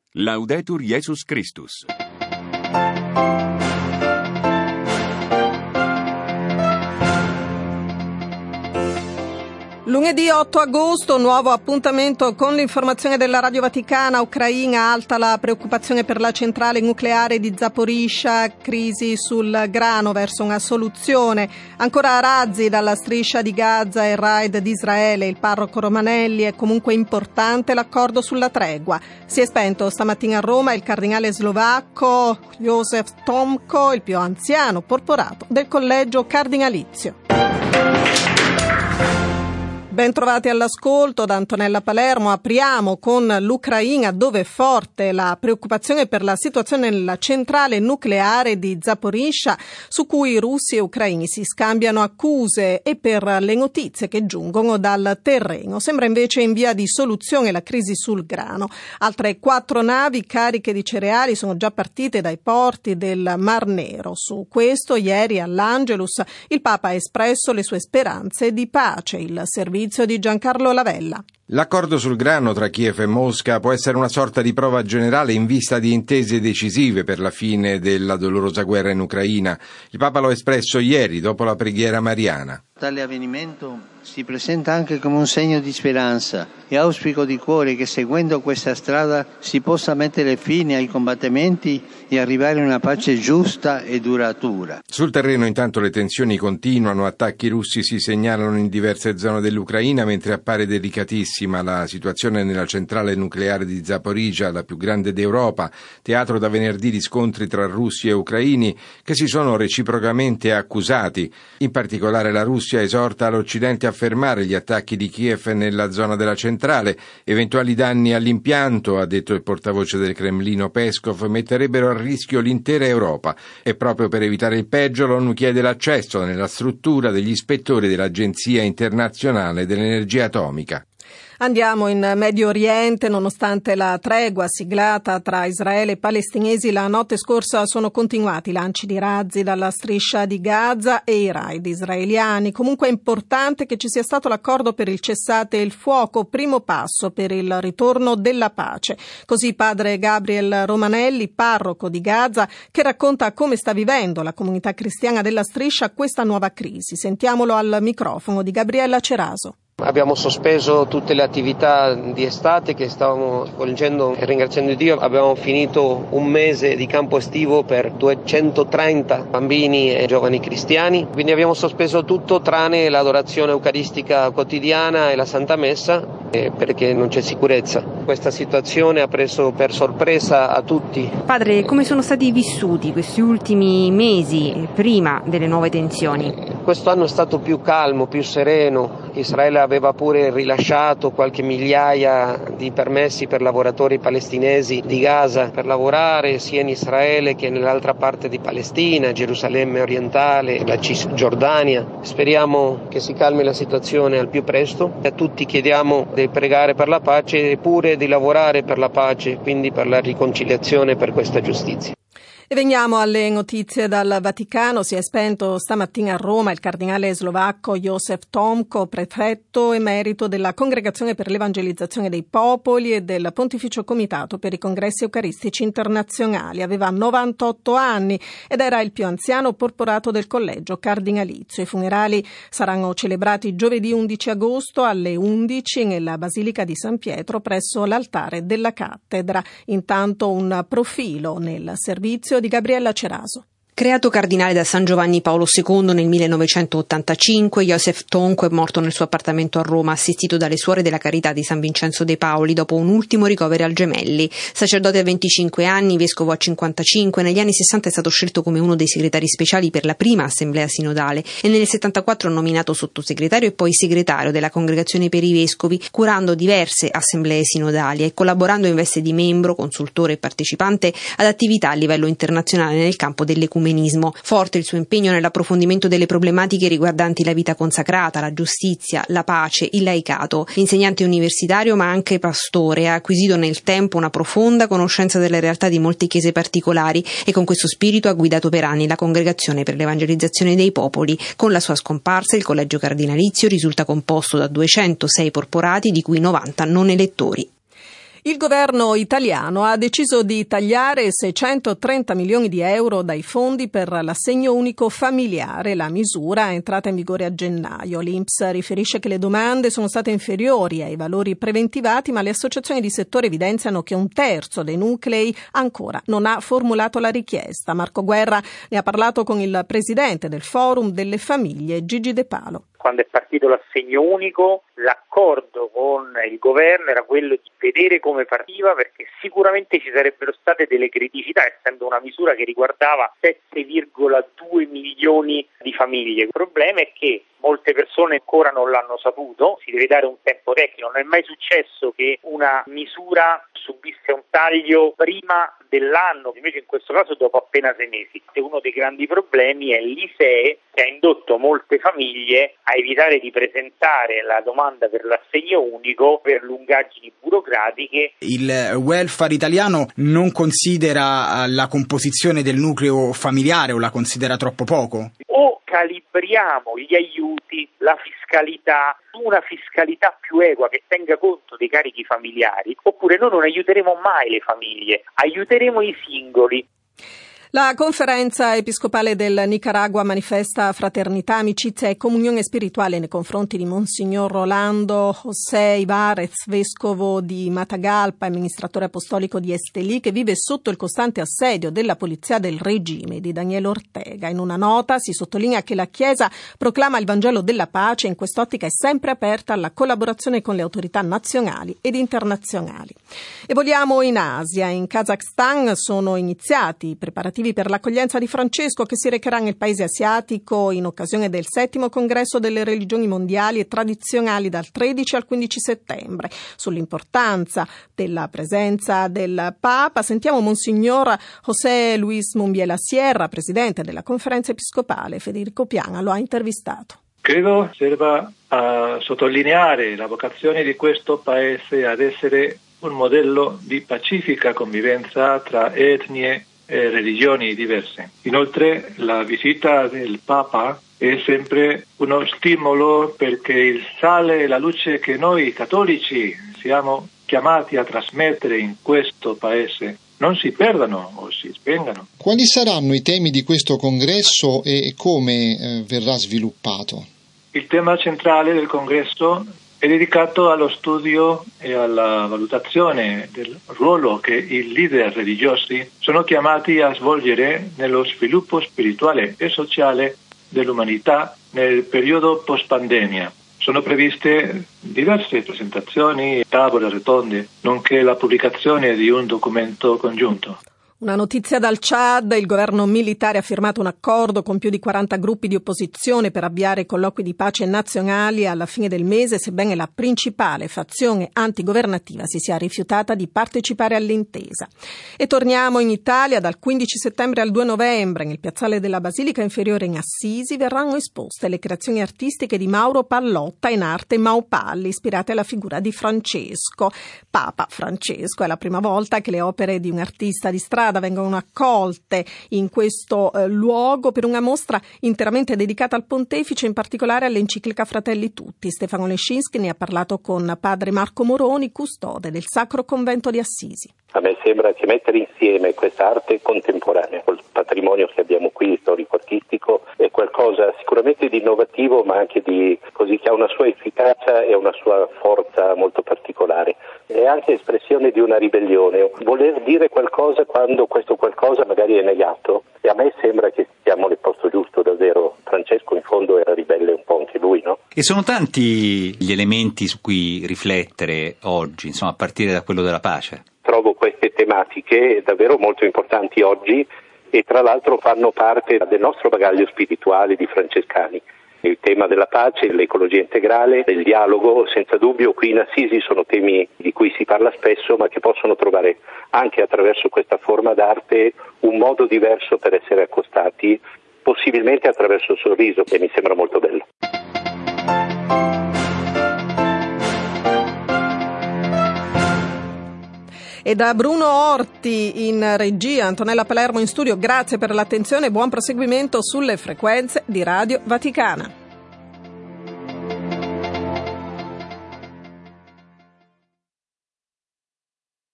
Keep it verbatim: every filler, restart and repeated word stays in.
Laudetur Jesus Christus. Lunedì otto agosto, nuovo appuntamento con l'informazione della Radio Vaticana. Ucraina, alta la preoccupazione per la centrale nucleare di Zaporizhzhia, crisi sul grano verso una soluzione. Ancora razzi dalla striscia di Gaza e il raid di Israele. Il parroco Romanelli: è comunque importante l'accordo sulla tregua. Si è spento stamattina a Roma il cardinale slovacco Józef Tomko, il più anziano porporato del collegio cardinalizio. Ben trovati all'ascolto da Antonella Palermo. Apriamo con l'Ucraina, dove è forte la preoccupazione per la situazione nella centrale nucleare di Zaporizhzhia, su cui russi e ucraini si scambiano accuse, e per le notizie che giungono dal terreno. Sembra invece in via di soluzione la crisi sul grano. Altre quattro navi cariche di cereali sono già partite dai porti del Mar Nero. Su questo, ieri all'Angelus il Papa ha espresso le sue speranze di pace. Il servizio di Giancarlo Lavella. L'accordo sul grano tra Kiev e Mosca può essere una sorta di prova generale in vista di intese decisive per la fine della dolorosa guerra in Ucraina. Il Papa lo ha espresso ieri dopo la preghiera mariana. Tale avvenimento si presenta anche come un segno di speranza e auspico di cuore che, seguendo questa strada, si possa mettere fine ai combattimenti e arrivare a una pace giusta e duratura. Sul terreno intanto le tensioni continuano, attacchi russi si segnalano in diverse zone dell'Ucraina, mentre appare delicatissima la situazione nella centrale nucleare di Zaporizhzhia, la più grande d'Europa, teatro da venerdì di scontri tra russi e ucraini che si sono reciprocamente accusati. In particolare la Russia esorta l'Occidente a fermare gli attacchi di Kiev nella zona della centrale. Eventuali danni all'impianto, ha detto il portavoce del Cremlino Peskov, metterebbero a rischio l'intera Europa, e proprio per evitare il peggio l'ONU chiede l'accesso nella struttura degli ispettori dell'Agenzia Internazionale dell'Energia Atomica. Andiamo in Medio Oriente. Nonostante la tregua siglata tra Israele e palestinesi, la notte scorsa sono continuati i lanci di razzi dalla striscia di Gaza e i raid israeliani. Comunque è importante che ci sia stato l'accordo per il cessate il fuoco, primo passo per il ritorno della pace. Così padre Gabriel Romanelli, parroco di Gaza, che racconta come sta vivendo la comunità cristiana della striscia questa nuova crisi. Sentiamolo al microfono di Gabriella Ceraso. Abbiamo sospeso tutte le attività di estate che stavamo svolgendo e ringraziando Dio. Abbiamo finito un mese di campo estivo per duecentotrenta bambini e giovani cristiani, quindi abbiamo sospeso tutto tranne l'adorazione eucaristica quotidiana e la Santa Messa, eh, perché non c'è sicurezza. Questa situazione ha preso per sorpresa a tutti. Padre, come sono stati vissuti questi ultimi mesi prima delle nuove tensioni? Questo anno è stato più calmo, più sereno. Israele aveva pure rilasciato qualche migliaia di permessi per lavoratori palestinesi di Gaza per lavorare sia in Israele che nell'altra parte di Palestina, Gerusalemme orientale, la Cisgiordania. Speriamo che si calmi la situazione al più presto. A tutti chiediamo di pregare per la pace e pure di lavorare per la pace, quindi per la riconciliazione e per questa giustizia. E veniamo alle notizie dal Vaticano. Si è spento stamattina a Roma il cardinale slovacco Józef Tomko, prefetto emerito della Congregazione per l'Evangelizzazione dei Popoli e del Pontificio Comitato per i Congressi Eucaristici Internazionali. Aveva novantotto anni ed era il più anziano porporato del collegio cardinalizio. I funerali saranno celebrati giovedì undici agosto alle undici nella Basilica di San Pietro presso l'altare della cattedra. Intanto un profilo nel servizio di Gabriella Ceraso. Creato cardinale da San Giovanni Paolo secondo nel millenovecentottantacinque, Józef Tomko è morto nel suo appartamento a Roma, assistito dalle suore della Carità di San Vincenzo dei Paoli dopo un ultimo ricovero al Gemelli. Sacerdote a venticinque anni, vescovo a cinquantacinque, negli anni sessanta è stato scelto come uno dei segretari speciali per la prima assemblea sinodale e nel settantaquattro nominato sottosegretario e poi segretario della Congregazione per i Vescovi, curando diverse assemblee sinodali e collaborando in veste di membro, consultore e partecipante ad attività a livello internazionale nel campo dell'ecumenismo. Forte il suo impegno nell'approfondimento delle problematiche riguardanti la vita consacrata, la giustizia, la pace, il laicato. Insegnante universitario ma anche pastore, ha acquisito nel tempo una profonda conoscenza delle realtà di molte chiese particolari e con questo spirito ha guidato per anni la Congregazione per l'Evangelizzazione dei Popoli. Con la sua scomparsa il collegio cardinalizio risulta composto da duecentosei porporati, di cui novanta non elettori. Il governo italiano ha deciso di tagliare seicentotrenta milioni di euro dai fondi per l'assegno unico familiare. La misura è entrata in vigore a gennaio. L'I N P S riferisce che le domande sono state inferiori ai valori preventivati, ma le associazioni di settore evidenziano che un terzo dei nuclei ancora non ha formulato la richiesta. Marco Guerra ne ha parlato con il presidente del Forum delle Famiglie, Gigi De Palo. Quando è partito l'assegno unico, l'accordo con il governo era quello di vedere come partiva, perché sicuramente ci sarebbero state delle criticità, essendo una misura che riguardava sette virgola due milioni di famiglie. Il problema è che molte persone ancora non l'hanno saputo, si deve dare un tempo tecnico, non è mai successo che una misura subisse un taglio prima dell'anno, invece in questo caso dopo appena sei mesi. E uno dei grandi problemi è l'I S E E, che ha indotto molte famiglie a evitare di presentare la domanda per l'assegno unico per lungaggini burocratiche. Il welfare italiano non considera la composizione del nucleo familiare o la considera troppo poco? O calibriamo gli aiuti, la fiscalità, su una fiscalità più equa che tenga conto dei carichi familiari, oppure noi non aiuteremo mai le famiglie, aiuteremo i singoli. La conferenza episcopale del Nicaragua manifesta fraternità, amicizia e comunione spirituale nei confronti di Monsignor Rolando José Ibarez, vescovo di Matagalpa e amministratore apostolico di Estelí, che vive sotto il costante assedio della polizia del regime di Daniel Ortega. In una nota si sottolinea che la Chiesa proclama il Vangelo della pace e in quest'ottica è sempre aperta alla collaborazione con le autorità nazionali ed internazionali. E voliamo in Asia. In Kazakhstan sono iniziati i preparativi per l'accoglienza di Francesco, che si recherà nel paese asiatico in occasione del settimo congresso delle religioni mondiali e tradizionali dal tredici al quindici settembre. Sull'importanza della presenza del Papa sentiamo Monsignor José Luis Mumbiela Sierra, presidente della conferenza episcopale. Federico Piana lo ha intervistato. Credo serva a sottolineare la vocazione di questo paese ad essere un modello di pacifica convivenza tra etnie e religioni diverse. Inoltre la visita del Papa è sempre uno stimolo perché il sale e la luce che noi cattolici siamo chiamati a trasmettere in questo paese non si perdano o si spengano. Quali saranno i temi di questo congresso e come eh, verrà sviluppato? Il tema centrale del congresso è dedicato allo studio e alla valutazione del ruolo che i leader religiosi sono chiamati a svolgere nello sviluppo spirituale e sociale dell'umanità nel periodo post-pandemia. Sono previste diverse presentazioni, tavole rotonde, nonché la pubblicazione di un documento congiunto. Una notizia dal Chad: il governo militare ha firmato un accordo con più di quaranta gruppi di opposizione per avviare colloqui di pace nazionali alla fine del mese, sebbene la principale fazione antigovernativa si sia rifiutata di partecipare all'intesa. E torniamo in Italia. Dal quindici settembre al due novembre nel piazzale della Basilica Inferiore in Assisi verranno esposte le creazioni artistiche di Mauro Pallotta in arte Maupalli, ispirate alla figura di Francesco. Papa Francesco, è la prima volta che le opere di un artista di strada vengono accolte in questo eh, luogo per una mostra interamente dedicata al pontefice, in particolare all'enciclica Fratelli Tutti. Stefano Lescinski ne ha parlato con padre Marco Moroni, custode del Sacro Convento di Assisi. A me sembra che mettere insieme questa arte contemporanea col patrimonio che abbiamo qui, storico-artistico, è qualcosa sicuramente di innovativo, ma anche di così che ha una sua efficacia e una sua forza molto particolare. È anche espressione di una ribellione, voler dire qualcosa quando questo qualcosa magari è negato, e a me sembra che stiamo nel posto giusto davvero. Francesco in fondo era ribelle un po' anche lui, no? E sono tanti gli elementi su cui riflettere oggi, insomma, a partire da quello della pace. Trovo queste tematiche davvero molto importanti oggi e tra l'altro fanno parte del nostro bagaglio spirituale di francescani. Il tema della pace, l'ecologia integrale, il dialogo, senza dubbio qui in Assisi sono temi di cui si parla spesso, ma che possono trovare anche attraverso questa forma d'arte un modo diverso per essere accostati, possibilmente attraverso il sorriso, che mi sembra molto bello. E da Bruno Orti in regia, Antonella Palermo in studio, grazie per l'attenzione e buon proseguimento sulle frequenze di Radio Vaticana.